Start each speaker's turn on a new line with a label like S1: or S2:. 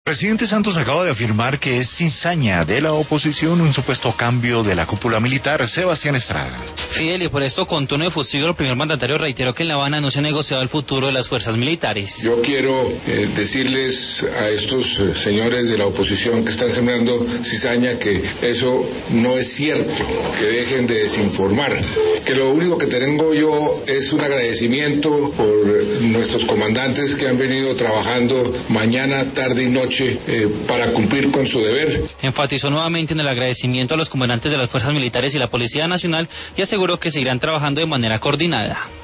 S1: Presidente Santos acaba de afirmar que es cizaña de la oposición un supuesto cambio de la cúpula militar. Sebastián Estrada.
S2: Fidel, y por esto, con tono efusivo, el primer mandatario reiteró que en La Habana no se ha negociado el futuro de las fuerzas militares.
S3: Yo quiero decirles a estos señores de la oposición que están sembrando cizaña que eso no es cierto, que dejen de desinformar, que lo único que tengo yo es un agradecimiento por nuestros comandantes que han venido trabajando mañana, tarde y noche para cumplir con su deber.
S2: Enfatizó nuevamente en el agradecimiento a los comandantes de las fuerzas militares y la Policía Nacional y aseguró que seguirán trabajando de manera coordinada.